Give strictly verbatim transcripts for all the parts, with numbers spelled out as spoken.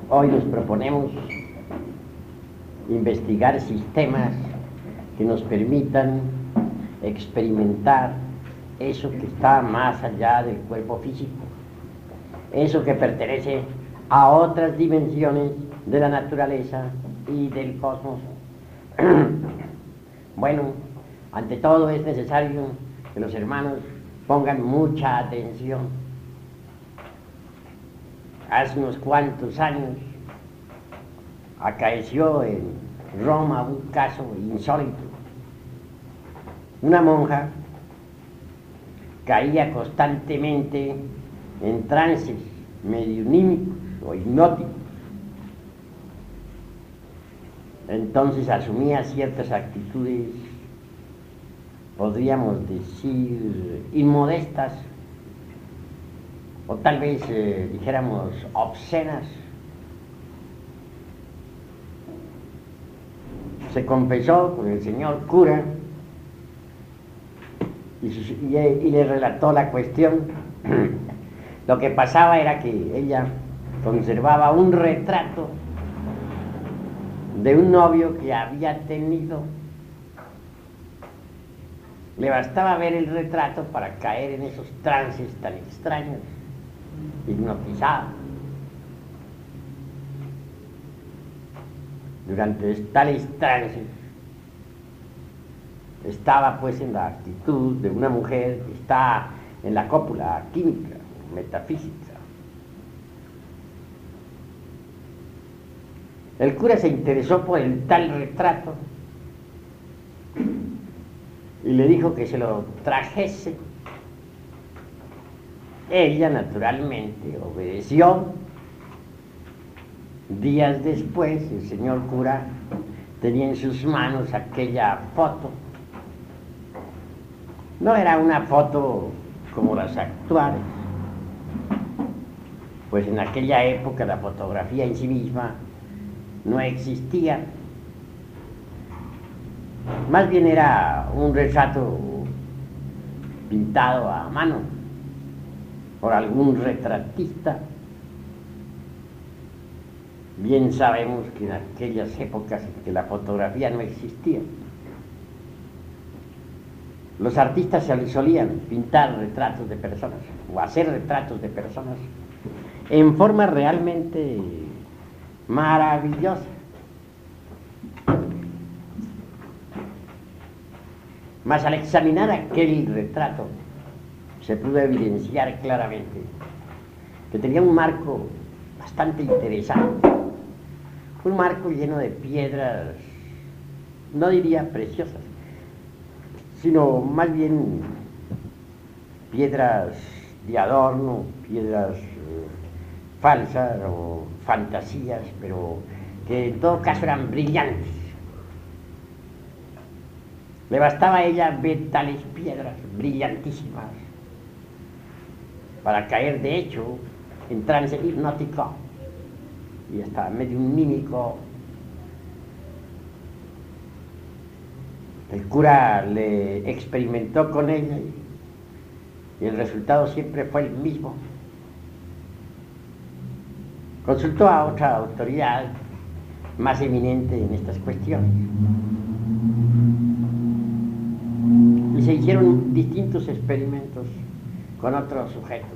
Hoy nos proponemos investigar sistemas que nos permitan experimentar eso que está más allá del cuerpo físico, eso que pertenece a otras dimensiones de la naturaleza y del cosmos. Bueno, ante todo es necesario que los hermanos pongan mucha atención. Hace unos cuantos años acaeció en Roma un caso insólito. Una monja caía constantemente en trances mediunímicos o hipnóticos. Entonces asumía ciertas actitudes, podríamos decir, inmodestas, o tal vez eh, dijéramos obscenas. Se confesó con el señor cura y, sus, y, y le relató la cuestión. Lo que pasaba era que ella conservaba un retrato de un novio que había tenido. Le bastaba ver el retrato para caer en esos trances tan extraños, hipnotizado. Durante tales trances estaba pues en la actitud de una mujer que está en la cópula química, metafísica. El cura se interesó por el tal retrato y le dijo que se lo trajese. Ella naturalmente obedeció. Días después el señor cura tenía en sus manos aquella foto. No era una foto como las actuales, pues en aquella época la fotografía en sí misma no existía. Más bien era un retrato pintado a mano por algún retratista. Bien sabemos que en aquellas épocas en que la fotografía no existía, los artistas se solían pintar retratos de personas o hacer retratos de personas en forma realmente maravillosa. Mas al examinar aquel retrato se pudo evidenciar claramente que tenía un marco bastante interesante, un marco lleno de piedras, no diría preciosas, sino más bien piedras de adorno, piedras eh, falsas o fantasías, pero que en todo caso eran brillantes. Le bastaba a ella ver tales piedras brillantísimas para caer de hecho en trance hipnótico y hasta mediunímico. El cura le experimentó con ella y el resultado siempre fue el mismo. Consultó a otra autoridad más eminente en estas cuestiones y se hicieron distintos experimentos con otros sujetos.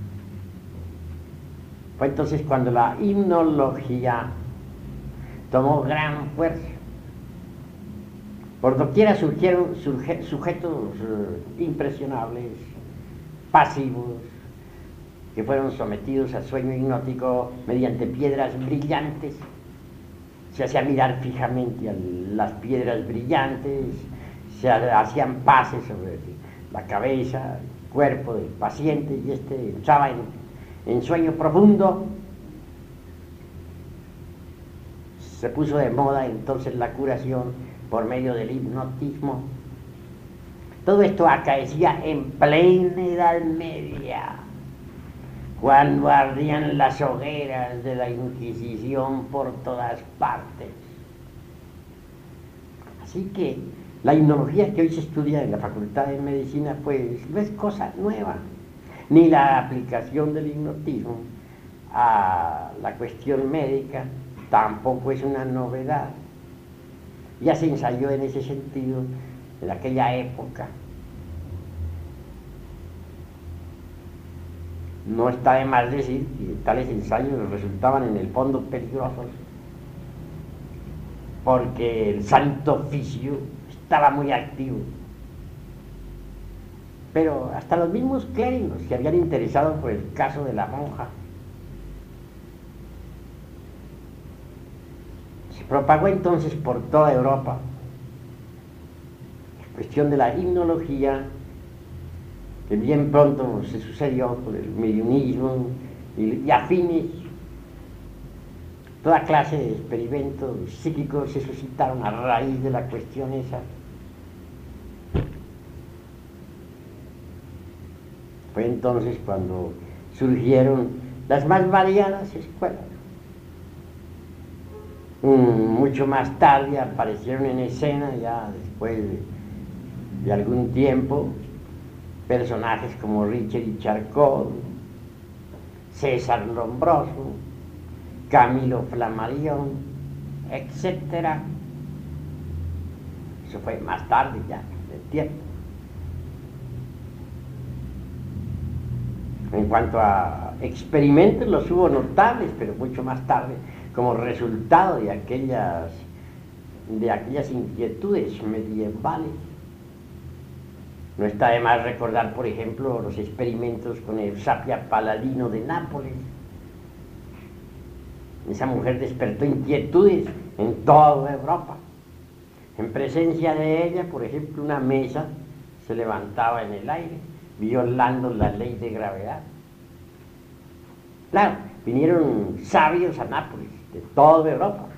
Fue entonces cuando la hipnología tomó gran fuerza. Por doquiera surgieron surge, sujetos uh, impresionables, pasivos, que fueron sometidos a sueño hipnótico mediante piedras brillantes. Se hacía mirar fijamente a las piedras brillantes, se hacían pases sobre la cabeza, el cuerpo del paciente, y este entraba en, en sueño profundo. Se puso de moda entonces la curación por medio del hipnotismo. Todo esto acaecía en plena Edad Media, cuando ardían las hogueras de la Inquisición por todas partes. Así que la hipnología que hoy se estudia en la Facultad de Medicina pues no es cosa nueva, ni la aplicación del hipnotismo a la cuestión médica, tampoco es una novedad. Ya se ensayó en ese sentido en aquella época. No está de más decir que tales ensayos resultaban en el fondo peligrosos, porque el santo oficio estaba muy activo. Pero hasta los mismos clérigos se habían interesado por el caso de la monja. Se propagó entonces por toda Europa la cuestión de la hipnología, que bien pronto se sucedió con el mediunismo y, y afines. Toda clase de experimentos psíquicos se suscitaron a raíz de la cuestión esa. Fue entonces cuando surgieron las más variadas escuelas. Um, mucho más tarde aparecieron en escena, ya después de, de algún tiempo, personajes como Richard Charcot, César Lombroso, Camilo Flammarion, etcétera. Eso fue más tarde ya, del tiempo. En cuanto a experimentos, los hubo notables, pero mucho más tarde, como resultado de aquellas, de aquellas inquietudes medievales. No está de más recordar, por ejemplo, los experimentos con Eusapia Paladino de Nápoles. Esa mujer despertó inquietudes en toda Europa. En presencia de ella, por ejemplo, una mesa se levantaba en el aire, violando la ley de gravedad. Claro, vinieron sabios a Nápoles, de toda Europa.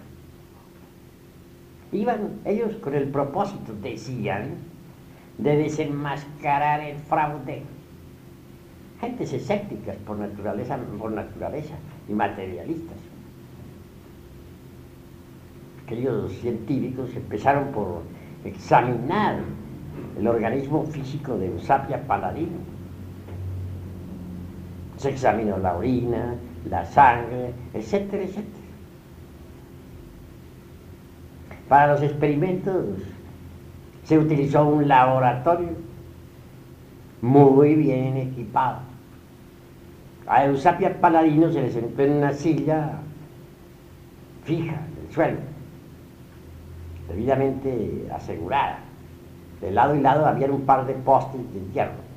Iban ellos con el propósito, decían, de desenmascarar el fraude. Gentes escépticas por naturaleza, por naturaleza y materialistas. Aquellos científicos empezaron por examinar el organismo físico de Eusapia Paladino. Se examinó la orina, la sangre, etcétera, etcétera. Para los experimentos se utilizó un laboratorio muy bien equipado. A Eusapia Paladino se le sentó en una silla fija en el suelo, debidamente asegurada. De lado y lado había un par de postes de hierro.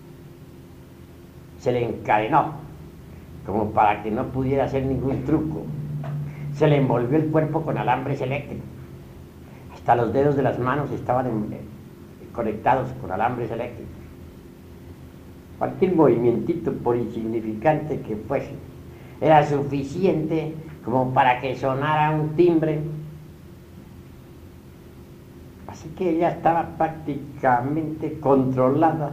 Se le encadenó, como para que no pudiera hacer ningún truco. Se le envolvió el cuerpo con alambres eléctricos. Hasta los dedos de las manos estaban en, eh, conectados con alambres eléctricos. Cualquier movimientito, por insignificante que fuese, era suficiente como para que sonara un timbre. Así que ella estaba prácticamente controlada.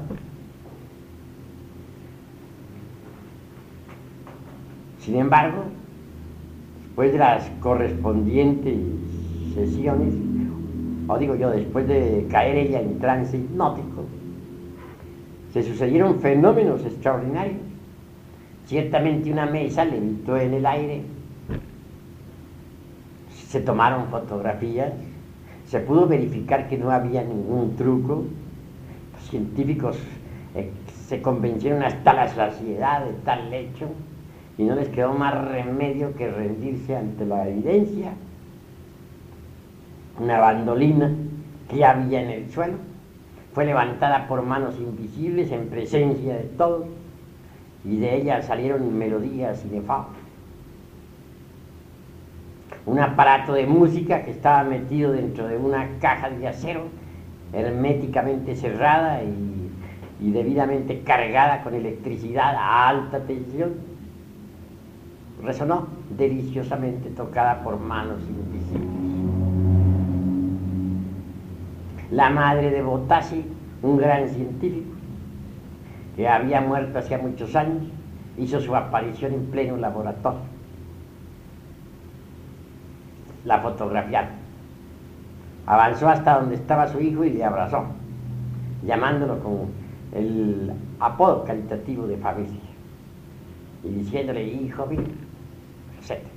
Sin embargo, después de las correspondientes sesiones, o digo yo, después de caer ella en trance hipnótico, se sucedieron fenómenos extraordinarios. Ciertamente una mesa levitó en el aire, se tomaron fotografías, se pudo verificar que no había ningún truco. Los científicos eh, se convencieron hasta la saciedad de tal hecho y no les quedó más remedio que rendirse ante la evidencia. Una bandolina que había en el suelo fue levantada por manos invisibles en presencia de todos, y de ella salieron melodías inefables. Un aparato de música que estaba metido dentro de una caja de acero, herméticamente cerrada y, y debidamente cargada con electricidad a alta tensión, resonó deliciosamente, tocada por manos invisibles. La madre de Botassi, un gran científico que había muerto hacía muchos años, hizo su aparición en pleno laboratorio. La fotografiaron. Avanzó hasta donde estaba su hijo y le abrazó, llamándolo con el apodo calitativo de familia. y diciéndole, hijo mío, etcétera.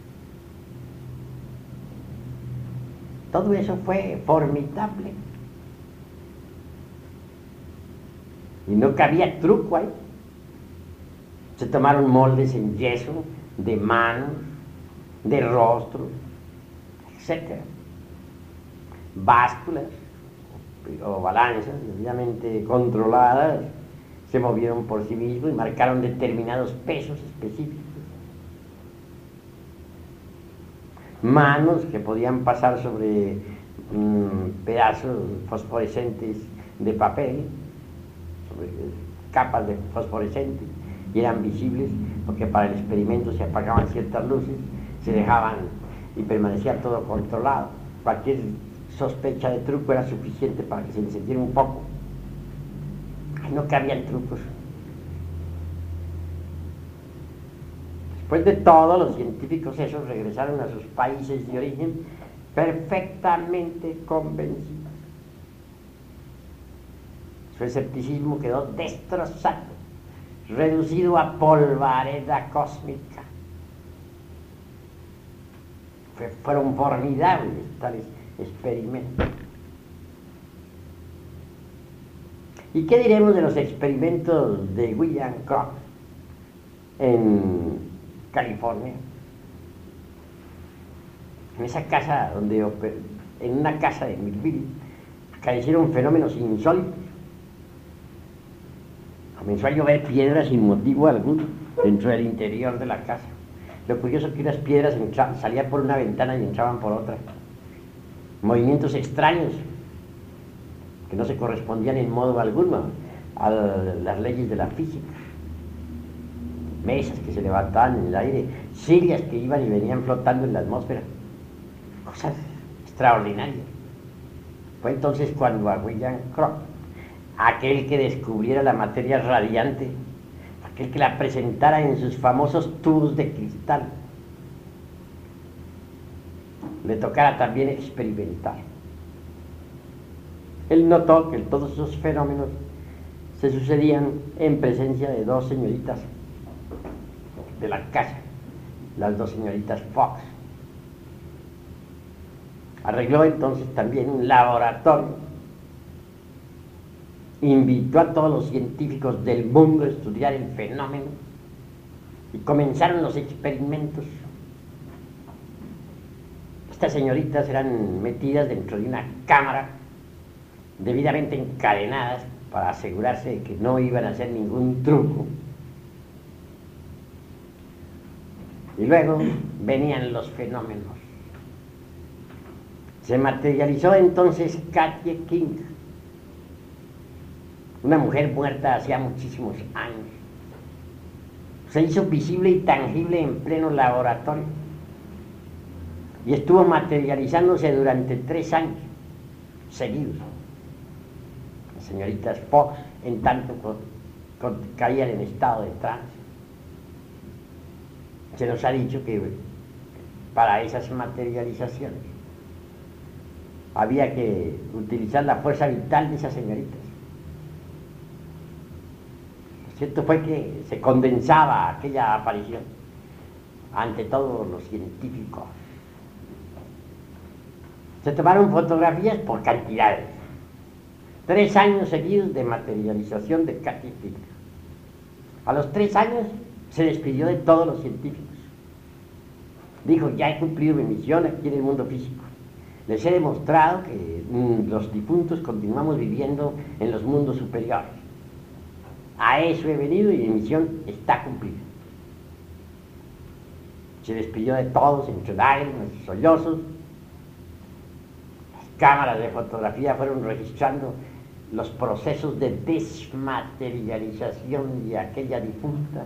Todo eso fue formidable. Y no cabía truco ahí. Se tomaron moldes en yeso, de manos, de rostros, etcétera. Básculas o balanzas debidamente controladas se movieron por sí mismos y marcaron determinados pesos específicos. Manos que podían pasar sobre mmm, pedazos fosforescentes de papel, sobre capas de fosforescentes, y eran visibles porque para el experimento se apagaban ciertas luces, se dejaban y permanecía todo controlado. Cualquier sospecha de truco era suficiente para que se encendiera un poco. Ay, no cabían trucos. Después de todo, los científicos esos regresaron a sus países de origen perfectamente convencidos. Su escepticismo quedó destrozado, reducido a polvareda cósmica. Fue, fueron formidables tales experimentos. ¿Y qué diremos de los experimentos de William Crookes en California? En esa casa donde, en una casa de Millville, acaecieron fenómenos insólitos. Comenzó a llover piedras sin motivo alguno dentro del interior de la casa. Lo curioso es que unas piedras salían por una ventana y entraban por otra. Movimientos extraños que no se correspondían en modo alguno a las leyes de la física. Mesas que se levantaban en el aire, sillas que iban y venían flotando en la atmósfera. Cosas extraordinarias. Fue entonces cuando a William Crookes, aquel que descubriera la materia radiante, aquel que la presentara en sus famosos tubos de cristal, le tocara también experimentar. Él notó que todos esos fenómenos se sucedían en presencia de dos señoritas de la casa, las dos señoritas Fox. Arregló entonces también un laboratorio, invitó a todos los científicos del mundo a estudiar el fenómeno y comenzaron los experimentos. Estas señoritas eran metidas dentro de una cámara debidamente encadenadas para asegurarse de que no iban a hacer ningún truco. Y luego venían los fenómenos. Se materializó entonces Katie King, una mujer muerta hacía muchísimos años. Se hizo visible y tangible en pleno laboratorio y estuvo materializándose durante tres años seguidos. Las señoritas Fox, en tanto, con, con, caían en estado de trance. Se nos ha dicho que para esas materializaciones había que utilizar la fuerza vital de esas señoritas. Lo cierto fue que se condensaba aquella aparición ante todos los científicos. Se tomaron fotografías por cantidades. Tres años seguidos de materialización de Katie King. A los tres años se despidió de todos los científicos. Dijo, ya he cumplido mi misión aquí en el mundo físico. Les he demostrado que mmm, los difuntos continuamos viviendo en los mundos superiores. A eso he venido y mi misión está cumplida. Se despidió de todos entre lágrimas y sollozos. Las cámaras de fotografía fueron registrando los procesos de desmaterialización de aquella difunta.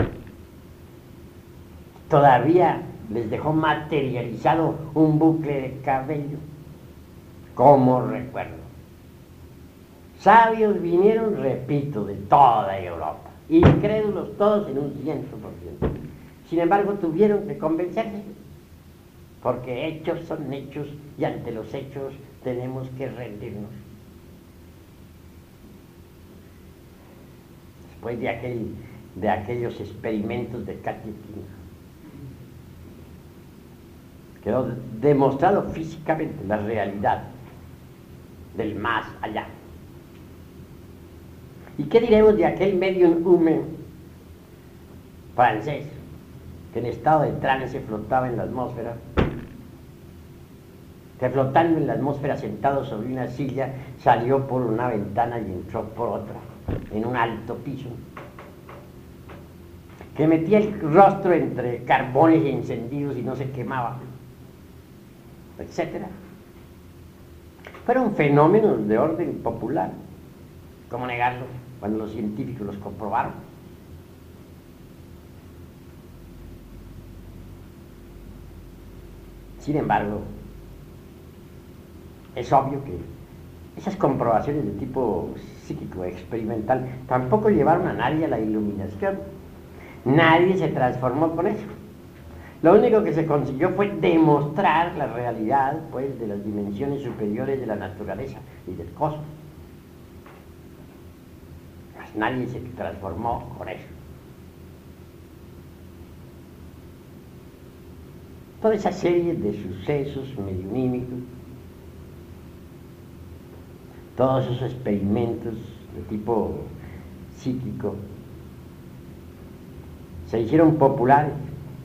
Todavía les dejó materializado un bucle de cabello, como recuerdo. Sabios vinieron, repito, de toda Europa, incrédulos todos en un ciento por ciento. Sin embargo, tuvieron que convencerse, porque hechos son hechos y ante los hechos tenemos que rendirnos. Después de aquel de aquellos experimentos de Katy-Zinn. Quedó demostrado físicamente la realidad del más allá. ¿Y qué diremos de aquel medium humen francés que en estado de trance flotaba en la atmósfera? Que flotando en la atmósfera sentado sobre una silla salió por una ventana y entró por otra en un alto piso, que metía el rostro entre carbones encendidos y no se quemaba, etcétera. Fueron fenómenos de orden popular. ¿Cómo negarlo cuando los científicos los comprobaron? Sin embargo, es obvio que esas comprobaciones de tipo psíquico experimental tampoco llevaron a nadie a la iluminación. Nadie se transformó con eso. Lo único que se consiguió fue demostrar la realidad, pues, de las dimensiones superiores de la naturaleza y del cosmos. Mas nadie se transformó con eso. Toda esa serie de sucesos mediunímicos, todos esos experimentos de tipo psíquico, se hicieron populares.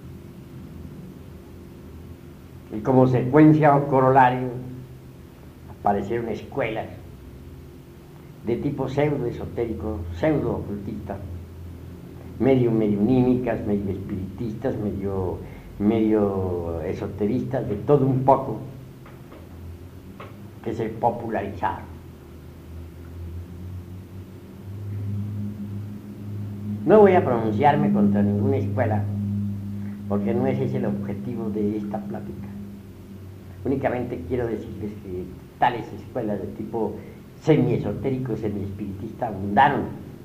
Y como secuencia o corolario, aparecieron escuelas de tipo pseudo-esotérico, pseudo-ocultista, medio mediunímicas, medio espiritistas, medio, medio esoteristas, de todo un poco, que se popularizaron. No voy a pronunciarme contra ninguna escuela, porque no ese es el objetivo de esta plática. Únicamente quiero decirles que tales escuelas de tipo semi-esotérico, semi-espiritista abundaron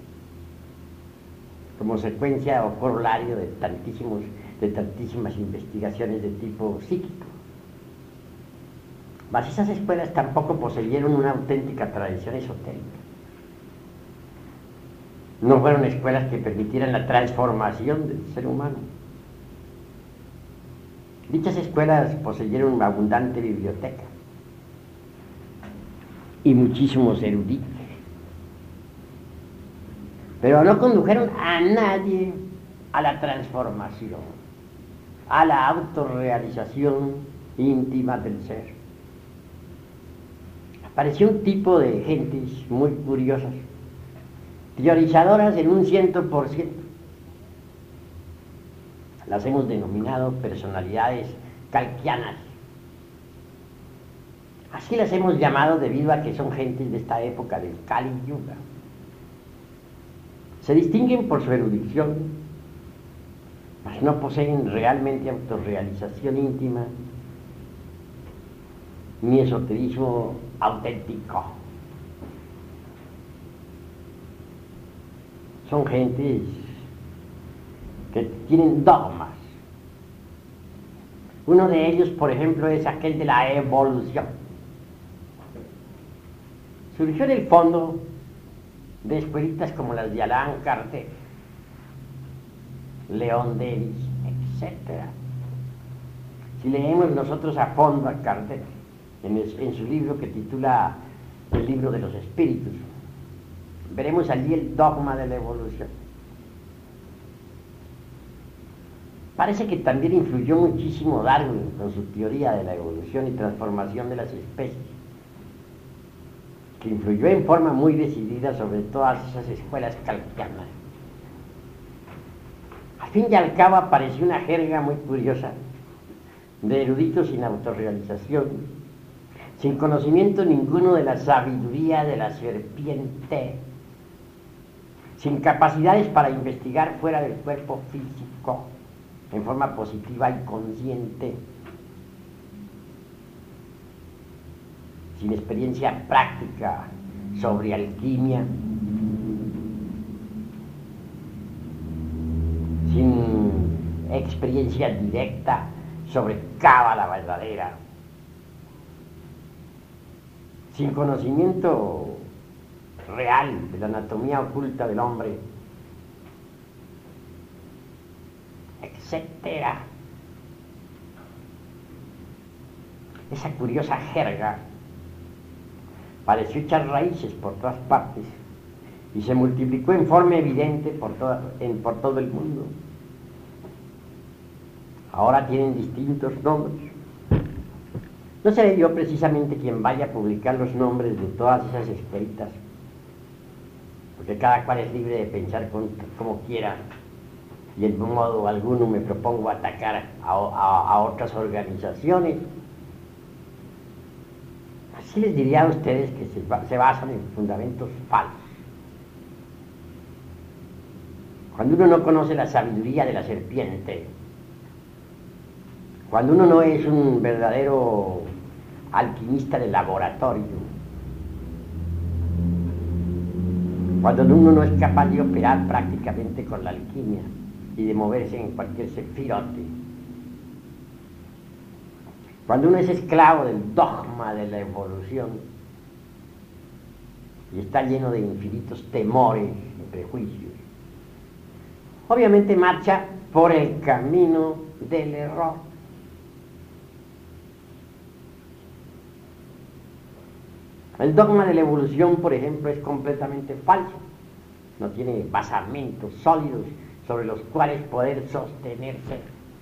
como secuencia o corolario de, tantísimos, de tantísimas investigaciones de tipo psíquico. Mas esas escuelas tampoco poseyeron una auténtica tradición esotérica. No fueron escuelas que permitieran la transformación del ser humano. Dichas escuelas poseyeron una abundante biblioteca y muchísimos eruditos, pero no condujeron a nadie a la transformación, a la autorrealización íntima del ser. Apareció un tipo de gentes muy curiosas, teorizadoras en un ciento por ciento. Las hemos denominado personalidades kalkianas. Así las hemos llamado debido a que son gentes de esta época del Kali Yuga. Se distinguen por su erudición, mas no poseen realmente autorrealización íntima ni esoterismo auténtico. Son gentes que tienen dogmas. Uno de ellos, por ejemplo, es aquel de la evolución. Surgió en el fondo de escuelitas como las de Allan Kardec, León Denis, etcétera. Si leemos nosotros a fondo a Kardec, en, el, en su libro que titula El libro de los espíritus, veremos allí el dogma de la evolución. Parece que también influyó muchísimo Darwin con su teoría de la evolución y transformación de las especies, que influyó en forma muy decidida sobre todas esas escuelas kalkianas. Al fin y al cabo apareció una jerga muy curiosa de eruditos sin autorrealización, sin conocimiento ninguno de la sabiduría de la serpiente, sin capacidades para investigar fuera del cuerpo físico, en forma positiva y consciente, sin experiencia práctica sobre alquimia, sin experiencia directa sobre cábala verdadera, sin conocimiento real de la anatomía oculta del hombre, etcétera. Esa curiosa jerga pareció echar raíces por todas partes y se multiplicó en forma evidente por, toda, en, por todo el mundo. Ahora tienen distintos nombres. No seré yo precisamente quien vaya a publicar los nombres de todas esas escritas, porque cada cual es libre de pensar con, como quiera, y en modo alguno me propongo atacar a, a, a otras organizaciones. Así les diría a ustedes que se, se basan en fundamentos falsos. Cuando uno no conoce la sabiduría de la serpiente, cuando uno no es un verdadero alquimista de laboratorio, cuando uno no es capaz de operar prácticamente con la alquimia y de moverse en cualquier sefirote, cuando uno es esclavo del dogma de la evolución y está lleno de infinitos temores y prejuicios, obviamente marcha por el camino del error. El dogma de la evolución, por ejemplo, es completamente falso. No tiene basamentos sólidos sobre los cuales poder sostenerse.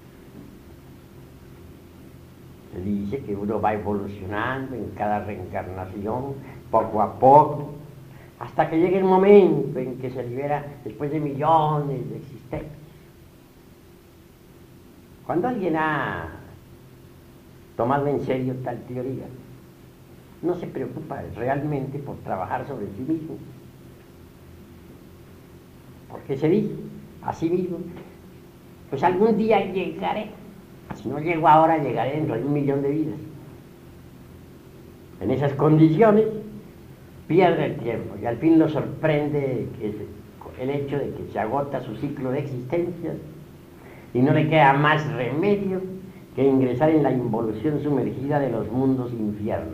Se dice que uno va evolucionando en cada reencarnación, poco a poco, hasta que llegue el momento en que se libera después de millones de existencias. Cuando alguien ha tomado en serio tal teoría, no se preocupa realmente por trabajar sobre sí mismo, porque se dice a sí mismo, pues algún día llegaré, si no llego ahora llegaré dentro de un millón de vidas. En esas condiciones pierde el tiempo y al fin lo sorprende el hecho de que se agota su ciclo de existencia y no le queda más remedio que ingresar en la involución sumergida de los mundos infiernos.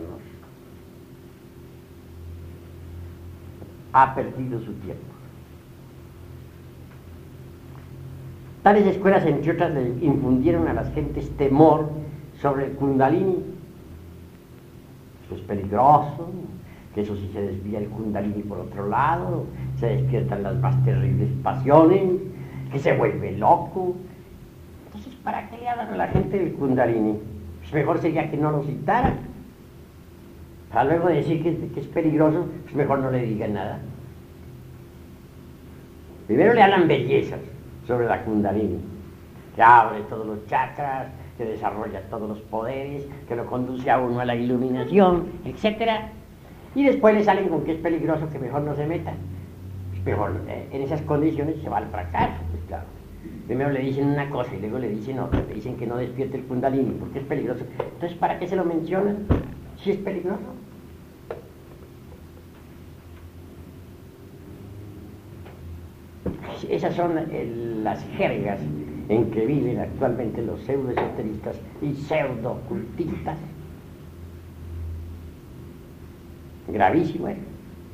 Ha perdido su tiempo. Tales escuelas, entre otras, le infundieron a las gentes temor sobre el Kundalini. Eso es peligroso, que eso si se desvía el Kundalini por otro lado, se despiertan las más terribles pasiones, que se vuelve loco. Entonces, ¿para qué le hablan a la gente del Kundalini? Pues mejor sería que no lo citaran. A luego de decir que, que es peligroso, pues mejor no le digan nada. Primero le hablan bellezas sobre la Kundalini, que abre todos los chakras, que desarrolla todos los poderes, que lo conduce a uno a la iluminación, etcétera. Y después le salen con que es peligroso, que mejor no se meta. Pues mejor, eh, en esas condiciones se va al fracaso, pues claro. Primero le dicen una cosa y luego le dicen otra, le dicen que no despierte el Kundalini porque es peligroso. Entonces, ¿para qué se lo mencionan si es peligroso? Esas son el, las jergas en que viven actualmente los pseudoesoteristas y pseudo-ocultistas. Gravísimo, ¿eh?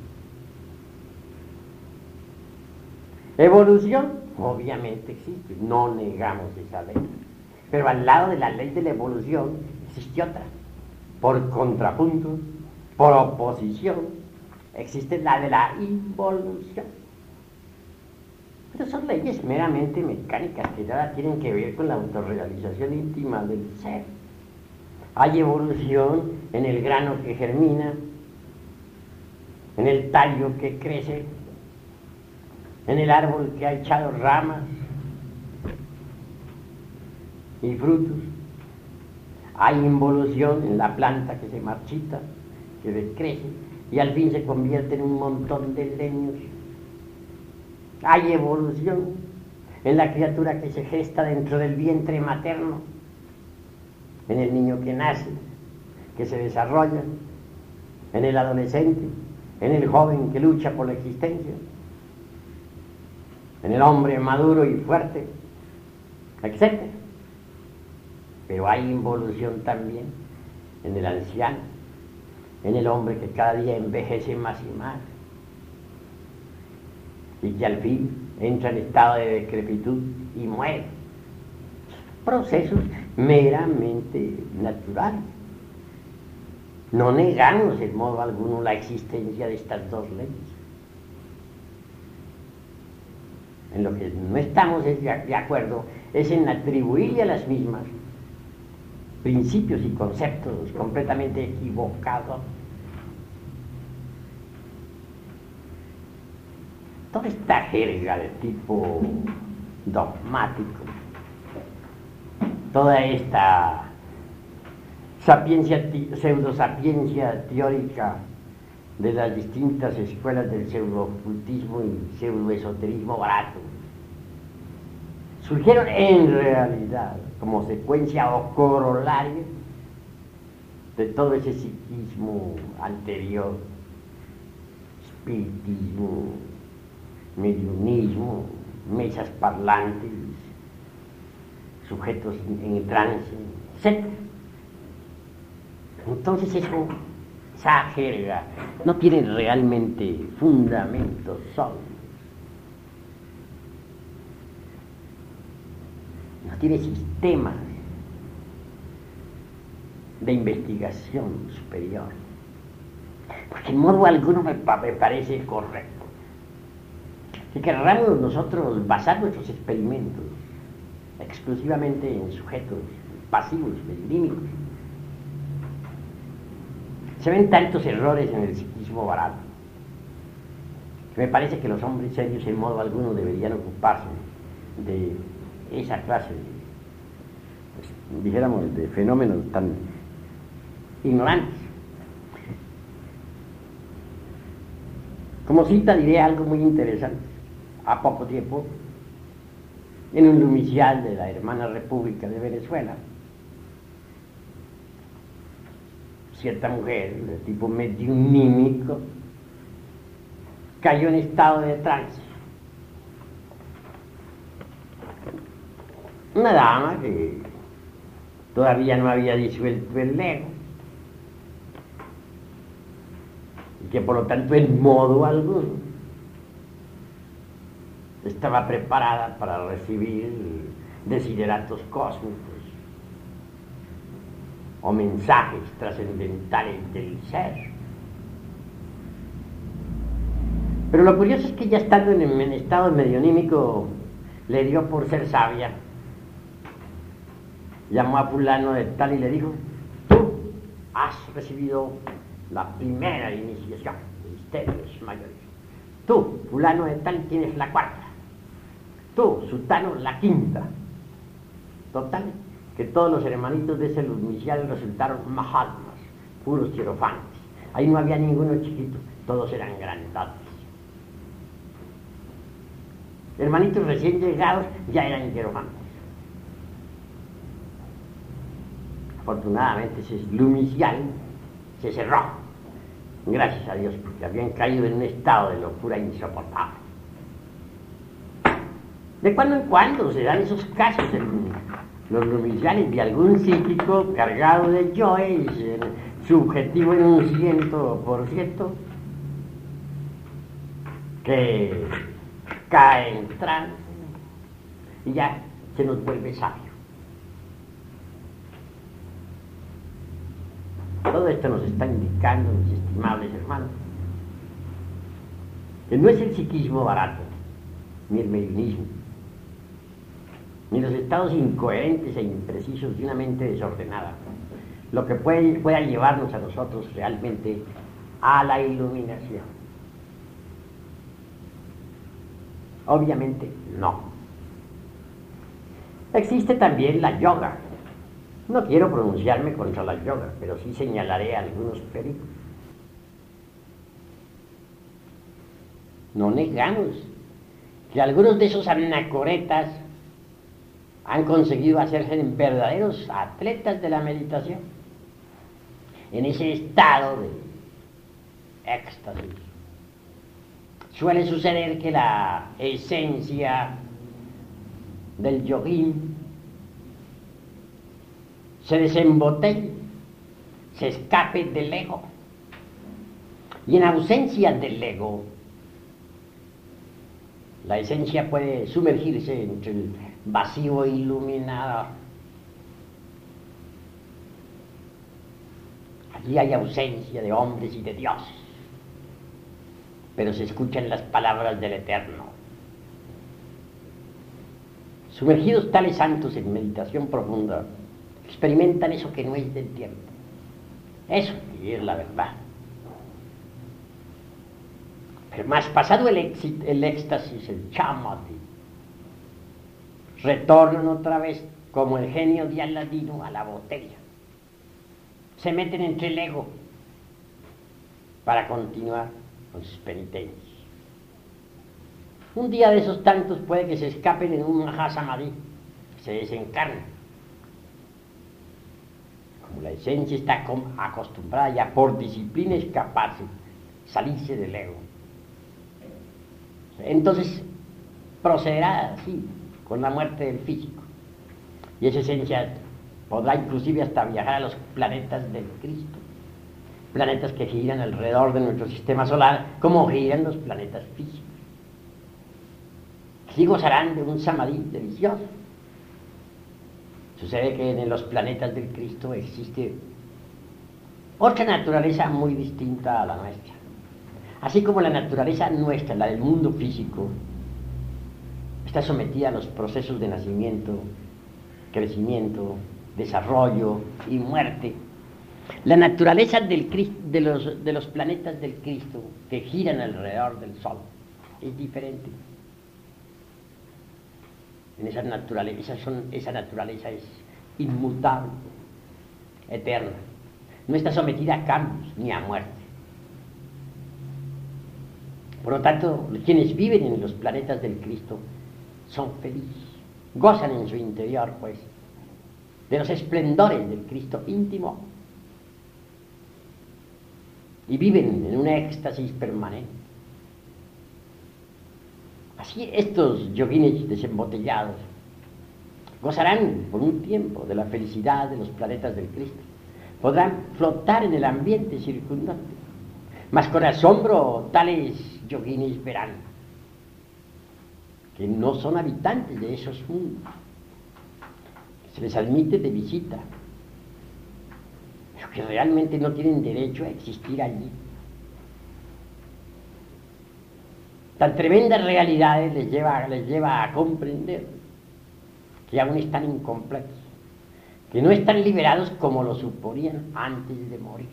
Evolución, obviamente existe, no negamos esa ley. Pero al lado de la ley de la evolución existe otra. Por contrapunto, por oposición, existe la de la involución. Pero son leyes meramente mecánicas que nada tienen que ver con la autorrealización íntima del ser. Hay evolución en el grano que germina, en el tallo que crece, en el árbol que ha echado ramas y frutos. Hay involución en la planta que se marchita, que decrece y al fin se convierte en un montón de leños. Hay evolución en la criatura que se gesta dentro del vientre materno, en el niño que nace, que se desarrolla, en el adolescente, en el joven que lucha por la existencia, en el hombre maduro y fuerte, etcétera. Pero hay involución también en el anciano, en el hombre que cada día envejece más y más, y que al fin entra en estado de decrepitud y muere. procesos meramente naturales. No negamos en modo alguno la existencia de estas dos leyes. En lo que no estamos de acuerdo es en atribuirle a las mismas principios y conceptos completamente equivocados. Toda esta jerga de tipo dogmático, toda esta sapiencia, pseudosapiencia teórica de las distintas escuelas del pseudo-ocultismo y pseudo-esoterismo barato, surgieron en realidad como secuencia o corolario de todo ese psiquismo anterior, espiritismo, mediunismo, mesas parlantes, sujetos en trance, etcétera. Entonces eso, esa jerga no tiene realmente fundamentos sólidos, no tiene sistemas de investigación superior, porque en modo alguno me, me parece correcto que querramos nosotros basar nuestros experimentos exclusivamente en sujetos pasivos, mediunímicos. Se ven tantos errores en el psiquismo barato que me parece que los hombres serios en modo alguno deberían ocuparse de esa clase de, pues, dijéramos, de fenómenos tan ignorantes. Como cita diré algo muy interesante. A poco tiempo, en un lumicial de la hermana República de Venezuela, cierta mujer de tipo mediunímico cayó en estado de trance. Una dama que todavía no había disuelto el ego y que por lo tanto en modo alguno estaba preparada para recibir desideratos cósmicos o mensajes trascendentales del ser. Pero lo curioso es que ya estando en el estado medionímico le dio por ser sabia, llamó a fulano de tal y le dijo: tú has recibido la primera iniciación de misterios mayores, tú fulano de tal tienes la cuarta, tú sultano la quinta. Total, que todos los hermanitos de ese lumicial resultaron mahatmas, puros hierofantes. Ahí no había ninguno chiquito, todos eran grandotes. Hermanitos recién llegados ya eran hierofantes. Afortunadamente ese lumicial se cerró, gracias a Dios, porque habían caído en un estado de locura insoportable. De cuando en cuando se dan esos casos en los lumiciales de algún psíquico cargado de yoes, subjetivo en un ciento por ciento, que cae en trance y ya se nos vuelve sabio. Todo esto nos está indicando, mis estimables hermanos, que no es el psiquismo barato, ni el mediunismo, ni los estados incoherentes e imprecisos de una mente desordenada, lo que puede, pueda llevarnos a nosotros realmente a la iluminación. Obviamente no. Existe también la yoga. No quiero pronunciarme contra la yoga, pero sí señalaré algunos peligros. No negamos que algunos de esos anacoretas han conseguido hacerse verdaderos atletas de la meditación, en ese estado de éxtasis. Suele suceder que la esencia del yoguín se desembotelle, se escape del ego, y en ausencia del ego, la esencia puede sumergirse entre el vacío iluminado Allí hay ausencia de hombres y de dioses, pero se escuchan las palabras del Eterno. Sumergidos tales santos en meditación profunda, experimentan eso que no es del tiempo. Eso sí es la verdad. Pero más pasado el, éxito, el éxtasis, el chamadhi, retornan otra vez como el genio de Aladino a la botella. Se meten entre el ego para continuar con sus penitencias. Un día de esos tantos puede que se escapen en un Mahasamadhi, se desencarnen. Como la esencia está acostumbrada ya por disciplina a escaparse, salirse del ego. Entonces procederá así, con la muerte del físico. Y esa esencia podrá inclusive hasta viajar a los planetas del Cristo. Planetas que giran alrededor de nuestro sistema solar, como giran los planetas físicos. Sí gozarán de un samadhi delicioso. Sucede que en los planetas del Cristo existe otra naturaleza muy distinta a la nuestra. Así como la naturaleza nuestra, la del mundo físico, está sometida a los procesos de nacimiento, crecimiento, desarrollo y muerte. La naturaleza del Cristo, de, los, de los planetas del Cristo que giran alrededor del Sol es diferente. En esa naturaleza, son, esa naturaleza es inmutable, eterna. No está sometida a cambios ni a muerte. Por lo tanto, quienes viven en los planetas del Cristo son felices, gozan en su interior, pues, de los esplendores del Cristo íntimo y viven en un éxtasis permanente. Así estos yoguines desembotellados gozarán por un tiempo de la felicidad de los planetas del Cristo. Podrán flotar en el ambiente circundante, mas con asombro tales yoguines verán que no son habitantes de esos mundos. Se les admite de visita, pero que realmente no tienen derecho a existir allí. Tan tremendas realidades les lleva, les lleva a comprender que aún están incompletos, que no están liberados como lo suponían antes de morir.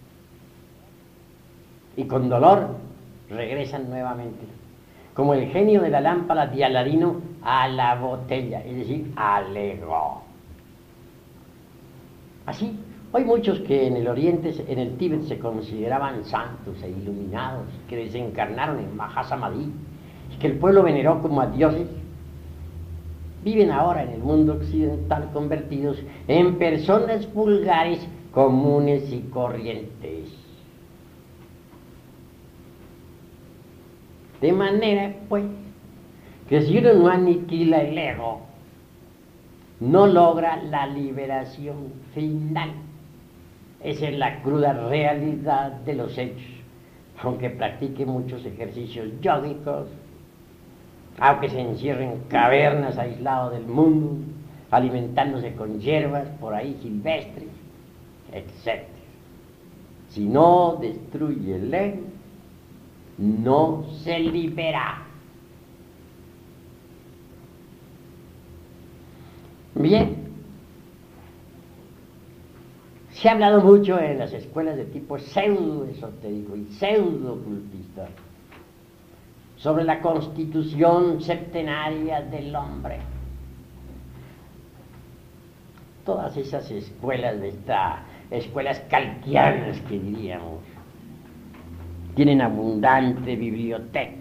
Y con dolor regresan nuevamente, como el genio de la lámpara de Aladino, a la botella, es decir, al ego. Así, hay muchos que en el Oriente, en el Tíbet, se consideraban santos e iluminados, que desencarnaron en Mahasamadhi, y que el pueblo veneró como a dioses, viven ahora en el mundo occidental convertidos en personas vulgares, comunes y corrientes. De manera, pues, que si uno no aniquila el ego, no logra la liberación final. Esa es la cruda realidad de los hechos. Aunque practique muchos ejercicios yógicos, aunque se encierre en cavernas aislado del mundo, alimentándose con hierbas por ahí silvestres, etcétera. Si no destruye el ego, no se libera. Bien, se ha hablado mucho en las escuelas de tipo pseudo-esotérico y pseudo-ocultista sobre la constitución septenaria del hombre. Todas esas escuelas de esta, escuelas kalkianas que diríamos, tienen abundante biblioteca.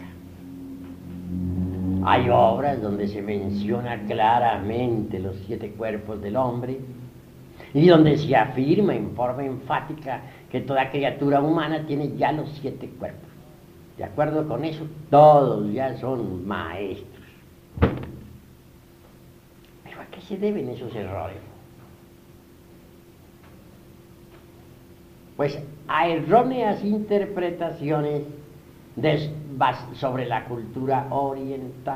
Hay obras donde se menciona claramente los siete cuerpos del hombre y donde se afirma en forma enfática que toda criatura humana tiene ya los siete cuerpos. De acuerdo con eso, todos ya son maestros. ¿Pero a qué se deben esos errores? Pues a erróneas interpretaciones de, sobre la cultura oriental.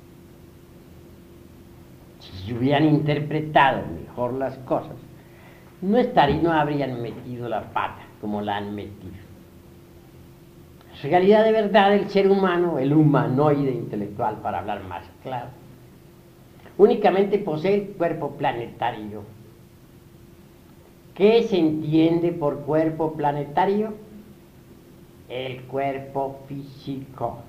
Si se hubieran interpretado mejor las cosas, no estarían, no habrían metido la pata como la han metido. Realidad de verdad del ser humano, el humanoide intelectual, para hablar más claro, únicamente posee el cuerpo planetario. ¿Qué se entiende por cuerpo planetario? El cuerpo físico.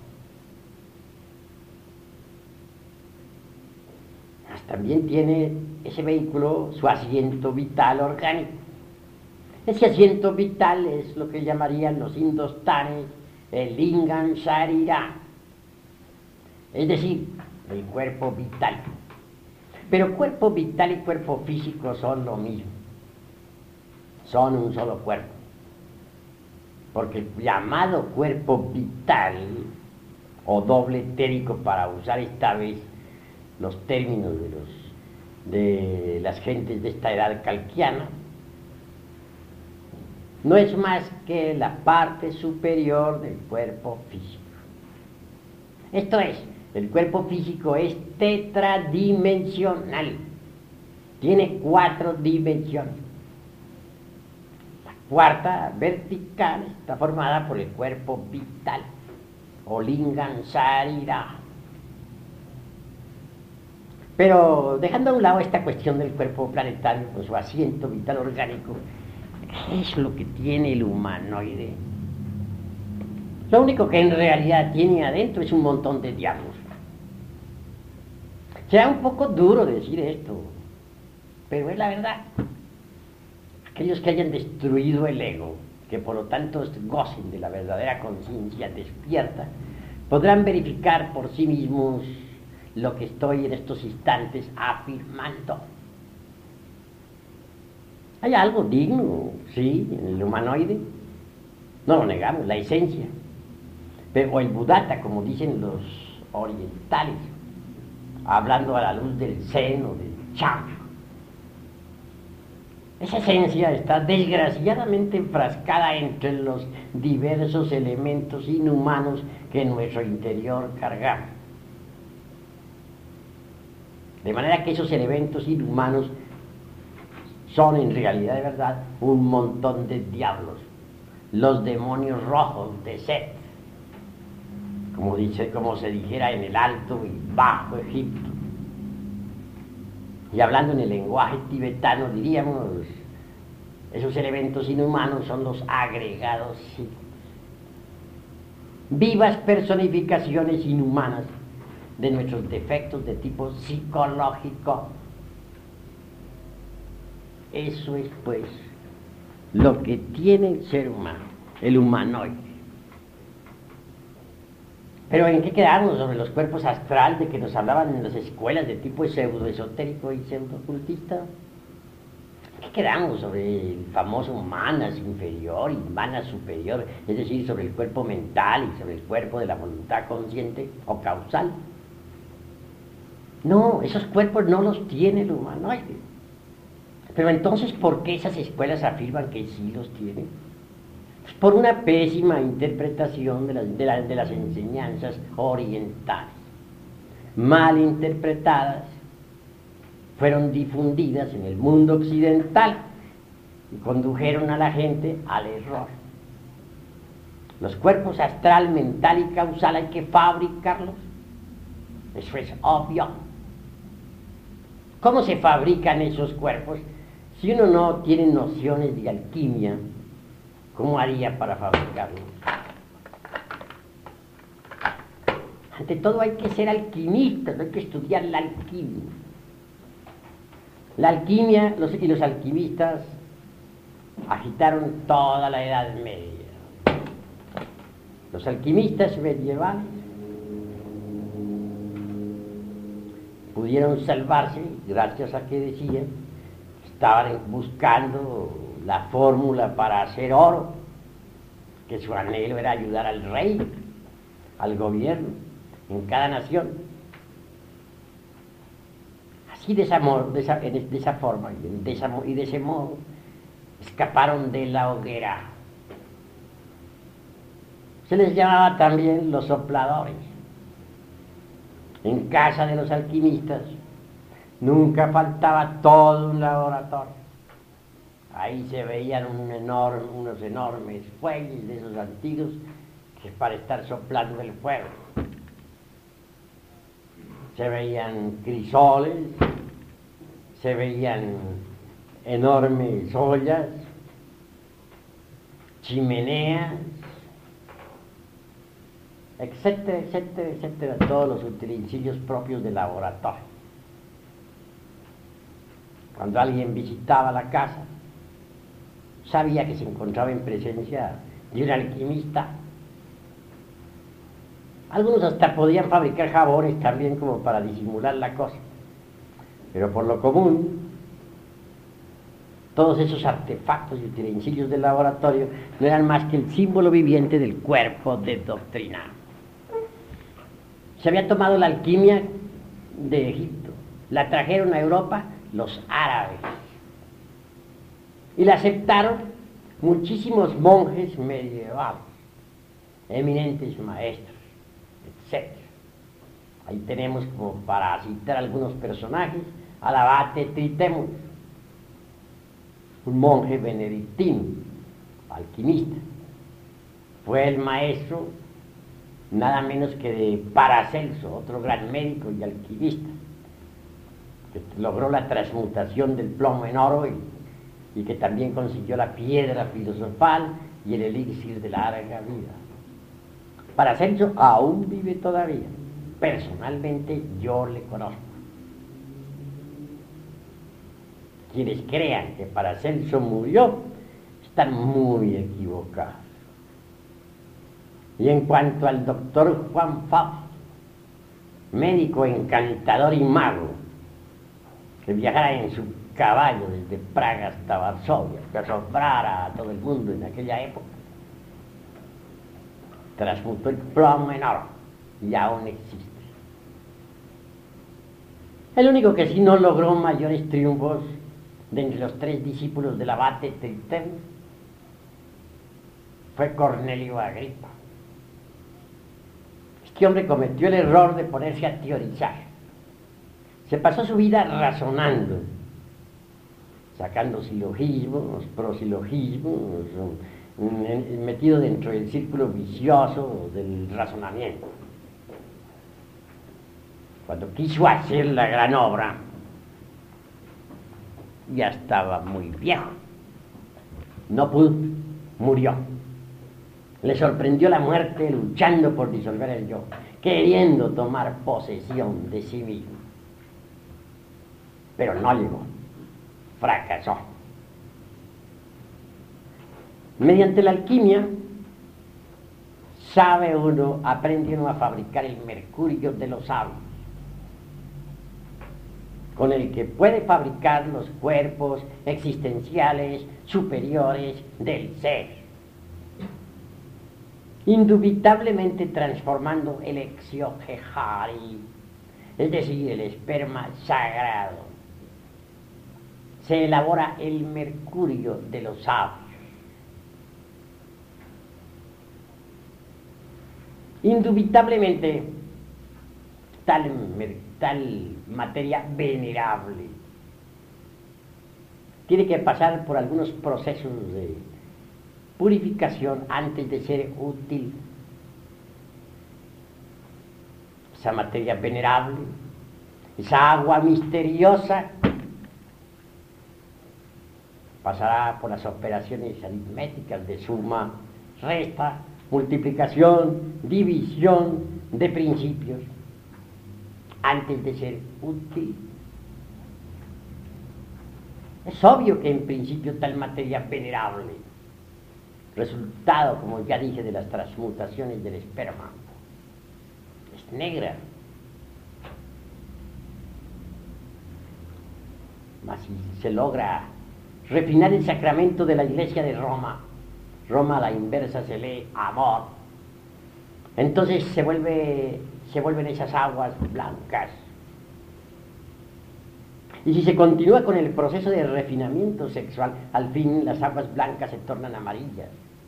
También tiene ese vehículo su asiento vital orgánico. Ese asiento vital es lo que llamarían los indostanes el lingam sharira, es decir, el cuerpo vital. Pero cuerpo vital y cuerpo físico son lo mismo, son un solo cuerpo, porque el llamado cuerpo vital o doble etérico, para usar esta vez los términos de, los, de las gentes de esta edad calquiana, no es más que la parte superior del cuerpo físico. Esto es, el cuerpo físico es tetradimensional, tiene cuatro dimensiones. La cuarta, vertical, está formada por el cuerpo vital, o lingam sharira. Pero dejando a un lado esta cuestión del cuerpo planetario con su asiento vital orgánico, ¿qué es lo que tiene el humanoide? Lo único que en realidad tiene adentro es un montón de diablos. Será un poco duro decir esto, pero es la verdad. Aquellos que hayan destruido el ego, que por lo tanto gocen de la verdadera conciencia despierta, podrán verificar por sí mismos lo que estoy en estos instantes afirmando. Hay algo digno, sí, en el humanoide, no lo negamos, la esencia, pero, o el buddhata, como dicen los orientales, hablando a la luz del zen o del chan. Esa esencia está desgraciadamente enfrascada entre los diversos elementos inhumanos que en nuestro interior cargamos. De manera que esos elementos inhumanos son en realidad de verdad un montón de diablos, los demonios rojos de Set, como, dice, como se dijera en el Alto y Bajo Egipto. Y hablando en el lenguaje tibetano diríamos, esos elementos inhumanos son los agregados psíquicos, vivas personificaciones inhumanas de nuestros defectos de tipo psicológico. Eso es pues lo que tiene el ser humano, el humanoide. Pero ¿en qué quedamos sobre los cuerpos astrales de que nos hablaban en las escuelas de tipo pseudo-esotérico y pseudo-ocultista? ¿En qué quedamos sobre el famoso manas inferior y manas superior, es decir, sobre el cuerpo mental y sobre el cuerpo de la voluntad consciente o causal? No, esos cuerpos no los tiene el humanoide. Pero entonces, ¿por qué esas escuelas afirman que sí los tienen? Pues por una pésima interpretación de las, de, la, de las enseñanzas orientales. Mal interpretadas, fueron difundidas en el mundo occidental y condujeron a la gente al error. Los cuerpos astral, mental y causal hay que fabricarlos. Eso es obvio. ¿Cómo se fabrican esos cuerpos? Si uno no tiene nociones de alquimia, ¿cómo haría para fabricarlos? Ante todo hay que ser alquimista, hay que estudiar la alquimia. La alquimia los, y los alquimistas agitaron toda la Edad Media. Los alquimistas medievales pudieron salvarse gracias a que decían que estaban buscando la fórmula para hacer oro, que su anhelo era ayudar al rey, al gobierno, en cada nación. Así de esa, de esa, de esa forma y de, esa, y de ese modo escaparon de la hoguera. Se les llamaba también los sopladores. En casa de los alquimistas nunca faltaba todo un laboratorio. Ahí se veían un enorme, unos enormes fuelles de esos antiguos que es para estar soplando el fuego. Se veían crisoles, se veían enormes ollas, chimeneas, etcétera, etcétera, etcétera, todos los utensilios propios del laboratorio. Cuando alguien visitaba la casa, sabía que se encontraba en presencia de un alquimista. Algunos hasta podían fabricar jabones también como para disimular la cosa, pero por lo común todos esos artefactos y utensilios del laboratorio no eran más que el símbolo viviente del cuerpo de doctrina. Se había tomado la alquimia de Egipto, la trajeron a Europa los árabes y la aceptaron muchísimos monjes medievales, eminentes maestros, etcétera. Ahí tenemos, como para citar algunos personajes, al abate Tritemus, un monje benedictino, alquimista. Fue el maestro nada menos que de Paracelso, otro gran médico y alquimista, que logró la transmutación del plomo en oro y, y que también consiguió la piedra filosofal y el elixir de la larga vida. Paracelso aún vive todavía. Personalmente yo le conozco. Quienes crean que Paracelso murió están muy equivocados. Y en cuanto al doctor Juan Fausto, médico encantador y mago, que viajara en su caballo desde Praga hasta Varsovia, que asombrara a todo el mundo en aquella época, transmutó el plomo en oro y aún existe. El único que sí no logró mayores triunfos de entre los tres discípulos del abate Tritemus fue Cornelio Agripa. Este hombre cometió el error de ponerse a teorizar. Se pasó su vida razonando, sacando silogismos, prosilogismos, metido dentro del círculo vicioso del razonamiento. Cuando quiso hacer la gran obra, ya estaba muy viejo. No pudo, murió. Le sorprendió la muerte luchando por disolver el yo, queriendo tomar posesión de sí mismo. Pero no llegó, fracasó. Mediante la alquimia, sabe uno, aprende uno a fabricar el mercurio de los sabios, con el que puede fabricar los cuerpos existenciales superiores del ser, indubitablemente transformando el exioquejari, es decir, el esperma sagrado. Se elabora el mercurio de los sabios. Indubitablemente, tal, tal materia venerable tiene que pasar por algunos procesos de purificación antes de ser útil. Esa materia venerable, esa agua misteriosa, pasará por las operaciones aritméticas de suma, resta, multiplicación, división de principios, antes de ser útil. Es obvio que en principio tal materia venerable, resultado, como ya dije, de las transmutaciones del esperma, es negra. Mas si se logra refinar el sacramento de la Iglesia de Roma, Roma a la inversa se lee amor, entonces se vuelve, se vuelven esas aguas blancas. Y si se continúa con el proceso de refinamiento sexual, al fin las aguas blancas se tornan amarillas.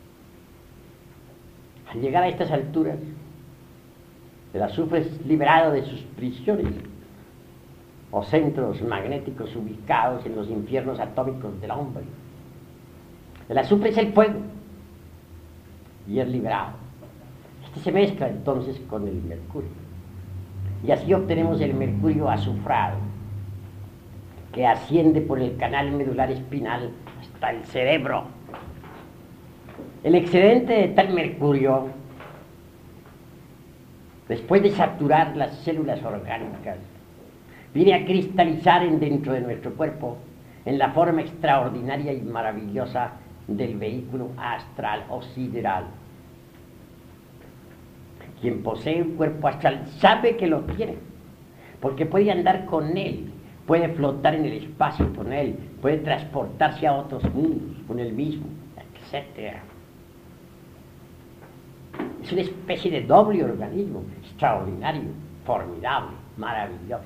Al llegar a estas alturas, el azufre es liberado de sus prisiones o centros magnéticos ubicados en los infiernos atómicos del hombre, El azufre es el fuego y es liberado. Este se mezcla entonces con el mercurio. Y así obtenemos el mercurio azufrado, que asciende por el canal medular espinal hasta el cerebro. El excedente de tal mercurio, después de saturar las células orgánicas, viene a cristalizar en dentro de nuestro cuerpo en la forma extraordinaria y maravillosa del vehículo astral o sideral. Quien posee un cuerpo astral sabe que lo tiene, porque puede andar con él, puede flotar en el espacio con él, puede transportarse a otros mundos con él mismo, etcétera. Es una especie de doble organismo, extraordinario, formidable, maravilloso.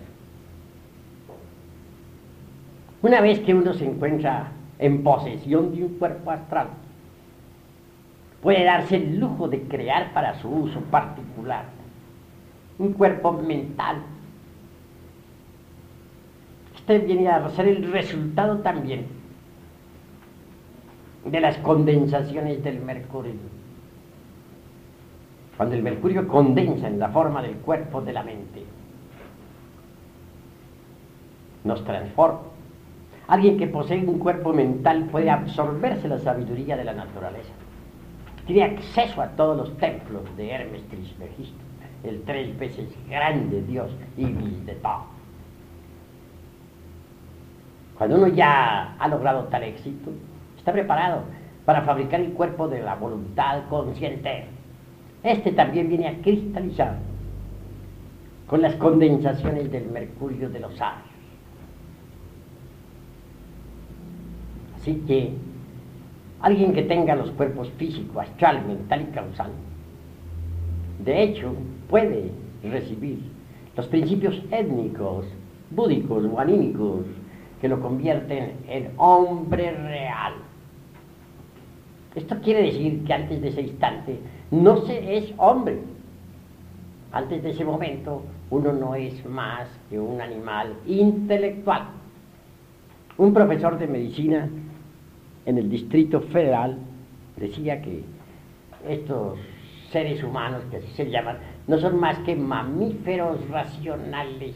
Una vez que uno se encuentra en posesión de un cuerpo astral, puede darse el lujo de crear para su uso particular un cuerpo mental. Este viene a ser el resultado también de las condensaciones del mercurio. Cuando el mercurio condensa en la forma del cuerpo de la mente, nos transforma. Alguien que posee un cuerpo mental puede absorberse la sabiduría de la naturaleza. Tiene acceso a todos los templos de Hermes Trismegisto, el tres veces grande Dios Ibis de todo. Cuando uno ya ha logrado tal éxito, está preparado para fabricar el cuerpo de la voluntad consciente. Este también viene a cristalizar con las condensaciones del mercurio de los sabios. Así que alguien que tenga los cuerpos físico, astral, mental y causal, de hecho, puede recibir los principios étnicos, búdicos o anímicos que lo convierten en hombre real. Esto quiere decir que antes de ese instante no se es hombre. Antes de ese momento uno no es más que un animal intelectual. Un profesor de medicina en el Distrito Federal decía que estos seres humanos, que así se llaman, no son más que mamíferos racionales.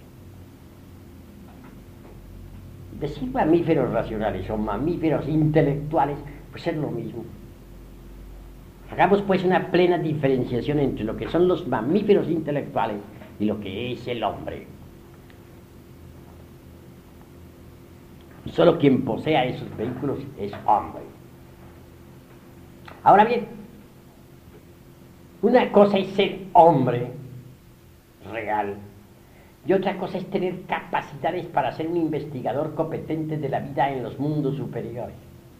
Decir mamíferos racionales o mamíferos intelectuales, pues es lo mismo. Hagamos pues una plena diferenciación entre lo que son los mamíferos intelectuales y lo que es el hombre. Solo quien posea esos vehículos es hombre. Ahora bien, una cosa es ser hombre real y otra cosa es tener capacidades para ser un investigador competente de la vida en los mundos superiores.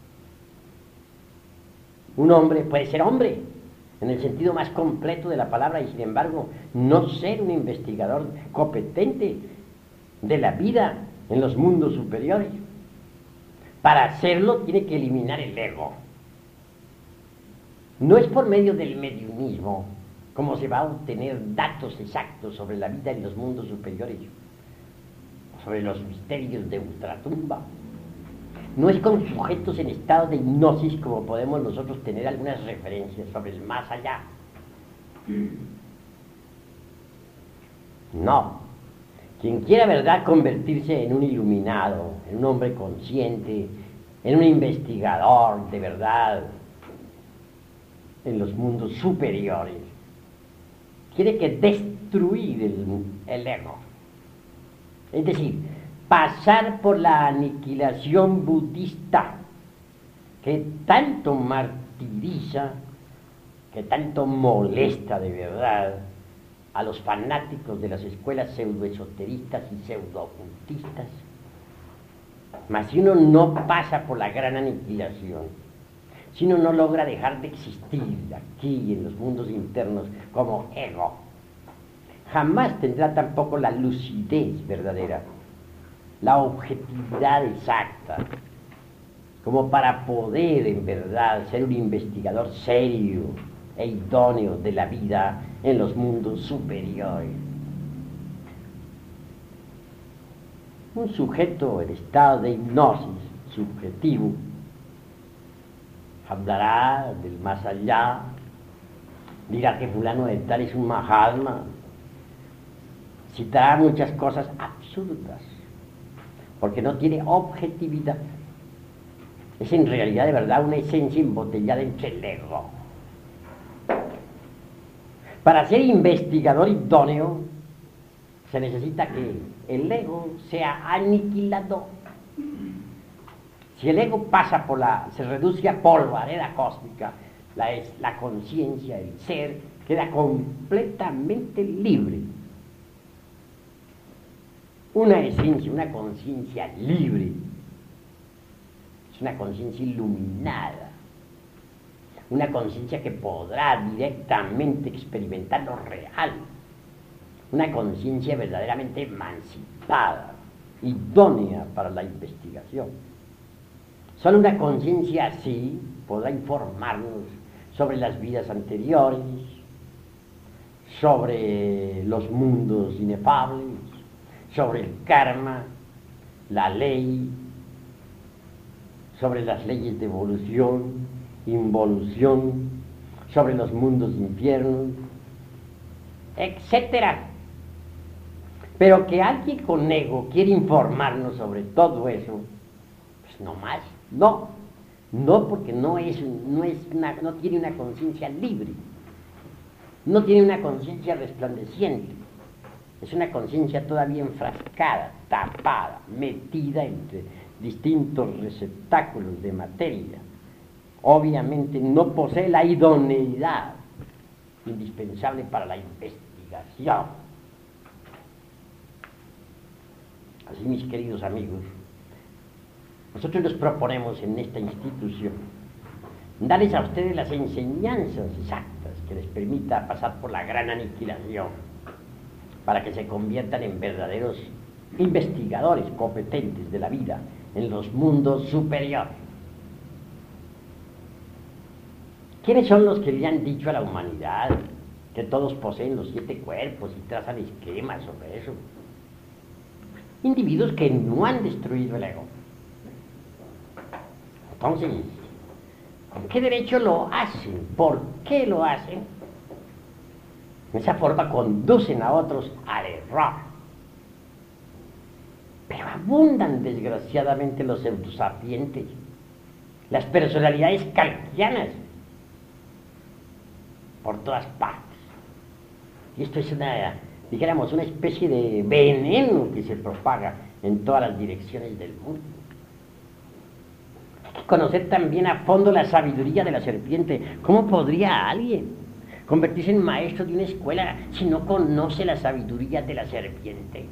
Un hombre puede ser hombre en el sentido más completo de la palabra y sin embargo no ser un investigador competente de la vida en los mundos superiores. Para hacerlo tiene que eliminar el ego. No es por medio del mediumismo como se va a obtener datos exactos sobre la vida en los mundos superiores, sobre los misterios de ultratumba. No es con sujetos en estado de hipnosis como podemos nosotros tener algunas referencias sobre el más allá. No. Quien quiera, verdad, convertirse en un iluminado, en un hombre consciente, en un investigador de verdad en los mundos superiores, tiene que destruir el, el ego. Es decir, pasar por la aniquilación budista que tanto martiriza, que tanto molesta de verdad a los fanáticos de las escuelas pseudoesoteristas y pseudoocultistas. Mas si uno no pasa por la gran aniquilación, si uno no logra dejar de existir aquí en los mundos internos como ego, jamás tendrá tampoco la lucidez verdadera, la objetividad exacta, como para poder en verdad ser un investigador serio e idóneo de la vida en los mundos superiores. Un sujeto en estado de hipnosis subjetivo hablará del más allá, dirá que fulano de tal es un Mahatma, citará muchas cosas absurdas, porque no tiene objetividad. Es en realidad de verdad una esencia embotellada entre el ego. Para ser investigador idóneo se necesita que el ego sea aniquilado. Si el ego pasa por la, se reduce a polvareda cósmica, la, la conciencia, el ser, queda completamente libre. Una esencia, una conciencia libre, es una conciencia iluminada, una conciencia que podrá directamente experimentar lo real, una conciencia verdaderamente emancipada, idónea para la investigación. Solo una conciencia así podrá informarnos sobre las vidas anteriores, sobre los mundos inefables, sobre el karma, la ley, sobre las leyes de evolución, involución, sobre los mundos infiernos, etcétera. Pero que alguien con ego quiere informarnos sobre todo eso, pues no más, no, no, porque no es, no es una, no tiene una conciencia libre, no tiene una conciencia resplandeciente, es una conciencia todavía enfrascada, tapada, metida entre distintos receptáculos de materia. Obviamente no posee la idoneidad indispensable para la investigación. Así, mis queridos amigos, nosotros nos proponemos en esta institución darles a ustedes las enseñanzas exactas que les permita pasar por la gran aniquilación para que se conviertan en verdaderos investigadores competentes de la vida en los mundos superiores. ¿Quiénes son los que le han dicho a la humanidad que todos poseen los siete cuerpos y trazan esquemas sobre eso? Individuos que no han destruido el ego. Entonces, ¿con qué derecho lo hacen? ¿Por qué lo hacen? De esa forma conducen a otros al error. Pero abundan desgraciadamente los pseudosapientes, las personalidades kalkianas, por todas partes. Y esto es una, dijéramos, una especie de veneno que se propaga en todas las direcciones del mundo. Hay que conocer también a fondo la sabiduría de la serpiente. ¿Cómo podría alguien convertirse en maestro de una escuela si no conoce la sabiduría de la serpiente?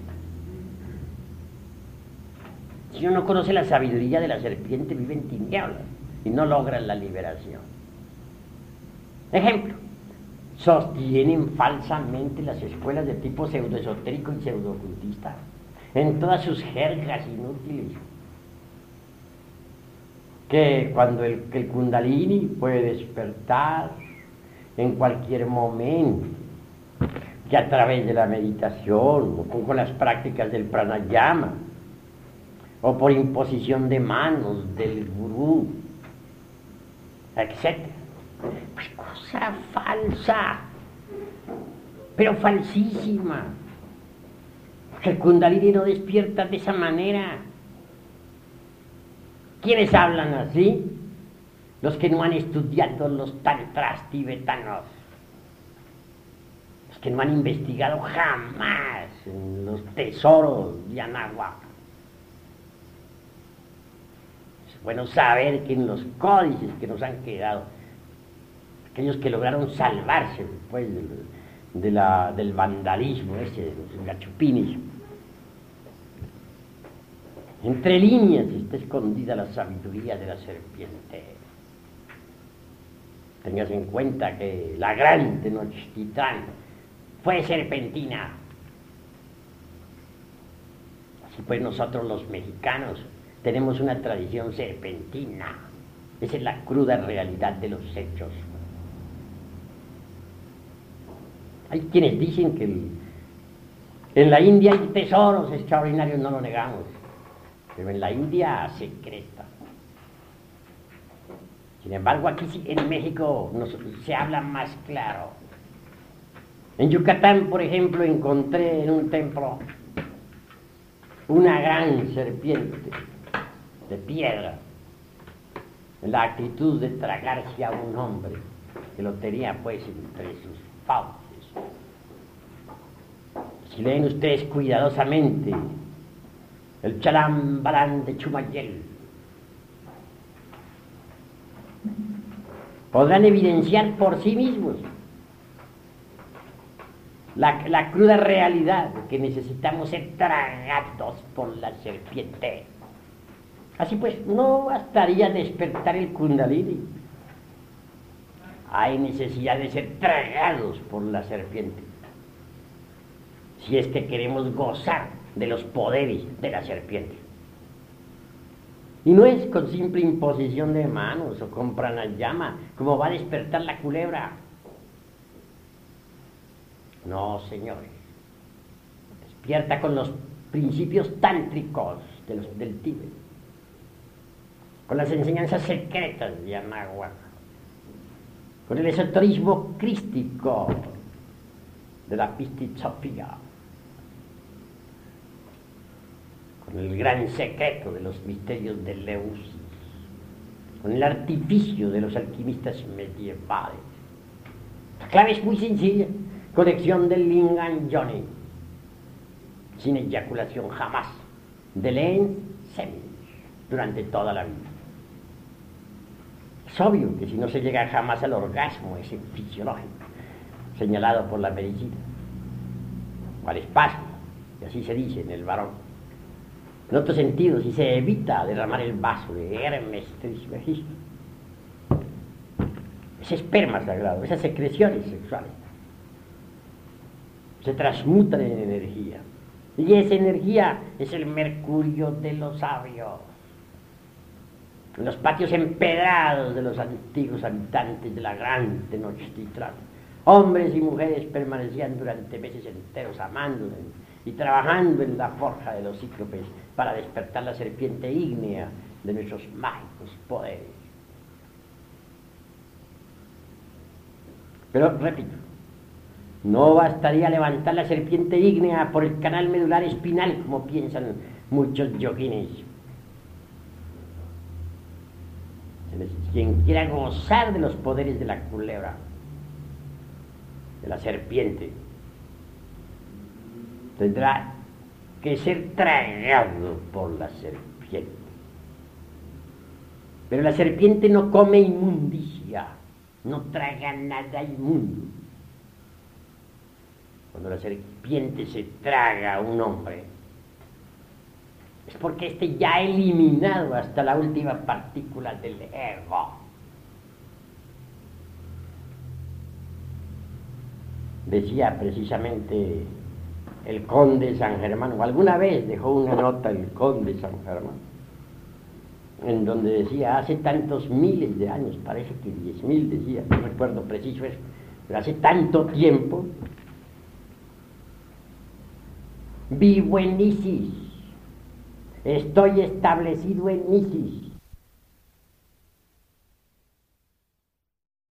Si uno no conoce la sabiduría de la serpiente, vive en tinieblas y no logra la liberación. Ejemplo, sostienen falsamente las escuelas de tipo pseudoesotérico y pseudo-ocultista en todas sus jergas inútiles. Que cuando el, que el Kundalini puede despertar en cualquier momento, que a través de la meditación o con, con las prácticas del pranayama o por imposición de manos del gurú, etcétera. Pues cosa falsa, pero falsísima. El Kundalini no despierta de esa manera. ¿Quiénes hablan así? Los que no han estudiado los tantras tibetanos, los que no han investigado jamás en los tesoros de Anahuac. Es bueno saber que en los códices que nos han quedado, aquellos que lograron salvarse después de, de la, del vandalismo ese de los gachupines, entre líneas está escondida la sabiduría de la serpiente. Tengas en cuenta que la gran Tenochtitlán fue serpentina. Así pues nosotros los mexicanos tenemos una tradición serpentina. Esa es la cruda realidad de los hechos. Hay quienes dicen que el, en la India hay tesoros extraordinarios, no lo negamos, pero en la India secreta. Sin embargo, aquí sí, en México nos, se habla más claro. En Yucatán, por ejemplo, encontré en un templo una gran serpiente de piedra, en la actitud de tragarse a un hombre que lo tenía pues entre sus fauces. Si leen ustedes cuidadosamente el Chalambalán de Chumayel, podrán evidenciar por sí mismos la, la cruda realidad que necesitamos ser tragados por la serpiente. Así pues, no bastaría despertar el Kundalini. Hay necesidad de ser tragados por la serpiente, si es que queremos gozar de los poderes de la serpiente. Y no es con simple imposición de manos o con pranayama como va a despertar la culebra. No, señores. Despierta con los principios tántricos de los, del Tíbet, con las enseñanzas secretas de Anahuac, con el esoterismo crístico de la Pistisofía, con el gran secreto de los misterios de Leusis, con el artificio de los alquimistas medievales. La clave es muy sencilla: conexión del Lingam Yoni, sin eyaculación jamás, del Ens Semin, durante toda la vida. Es obvio que si no se llega jamás al orgasmo ese fisiológico, señalado por la medicina, o al espasmo, y así se dice en el varón, en otro sentido, si se evita derramar el vaso de Hermes Trismegisto, ese esperma sagrado, esas secreciones sexuales, se transmutan en energía, y esa energía es el mercurio de los sabios. En los patios empedrados de los antiguos habitantes de la gran Tenochtitlán, hombres y mujeres permanecían durante meses enteros amándose y trabajando en la forja de los cíclopes para despertar la serpiente ígnea de nuestros mágicos poderes. Pero, repito, no bastaría levantar la serpiente ígnea por el canal medular espinal, como piensan muchos yoguines. Quien quiera gozar de los poderes de la culebra, de la serpiente, tendrá que ser tragado por la serpiente. Pero la serpiente no come inmundicia, no traga nada inmundo. Cuando la serpiente se traga a un hombre, es porque éste ya ha eliminado hasta la última partícula del ego. Decía precisamente el conde San Germán, o alguna vez dejó una nota el conde San Germán, en donde decía, hace tantos miles de años, parece que diez mil decía, no recuerdo preciso eso, pero hace tanto tiempo, vivo en Isis, estoy establecido en Isis,